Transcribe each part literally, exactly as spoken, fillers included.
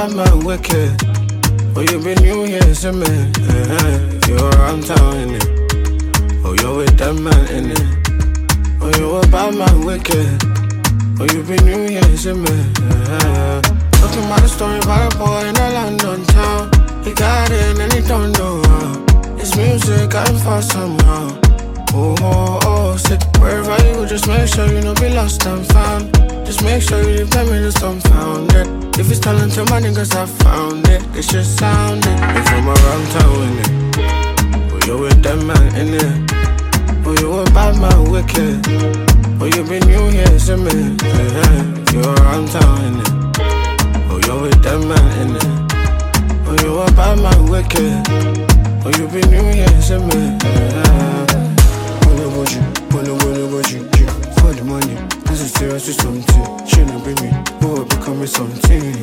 bad man wicked. Oh, you been new here, see me. Uh-huh. You're around town, innit? Oh, you're with that man, innit? Oh, you a bad man wicked. Oh, you been new here, see me. Uh-huh. Talking about the story about a boy in a London town. He got in and he don't know how. His music got him far somehow. Oh, oh, oh, sit wherever you go, just make sure you don't be lost and found. Just make sure you leave them in the unfounded. If it's talent to my niggas, I found it. It should sound it. You from around town, innit? Oh, you with that man, innit? Oh, you a bad man, wicked. Oh, you been new here, see me. Yeah, you around town, innit? Oh, you with that man, innit? Oh, you a bad man, wicked. Oh, you been new here, see me. Yeah. What you, wanna, wanna, what you, you for the money, this is seriously something. Shouldn't be me, oh, becoming something.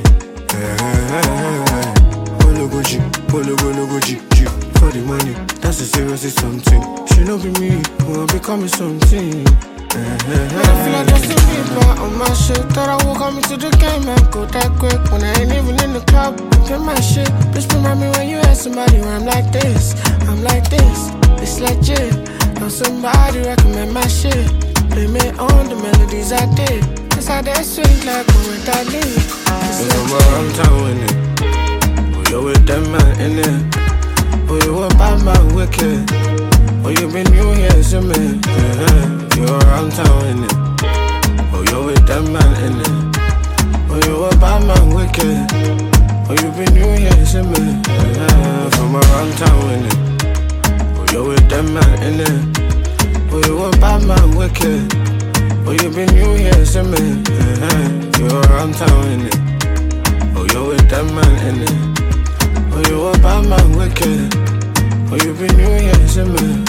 Wanna go you, wanna, wanna, what you, you for the money, that's a seriously something. Shouldn't be me, oh, becoming something. I feel like Justin Bieber on my shit. Thought I woke up into the game and go that quick. When I ain't even in the club, get my shit. Bitch, remind me when you had somebody where I'm like this, I'm like this, it's legit. Now somebody recommend my shit. Blame it on the melodies I did. Cause how they swing like when I leave. It's from around town, innit? Oh, you with that man, innit? Oh, you a bad man, wicked. Oh, you been new here, see me. Yeah, you around town, innit? Oh, you with that man, innit? Oh, you a bad man, wicked. Oh, you been new here, see me. Yeah, from around town, innit? You with that man, innit? Oh, you a bad man, wicked. Oh, you been new here, see me. Yeah, you around town, innit? Oh, you with that man, innit? Oh, you a bad man, wicked. Oh, you been new here, see me.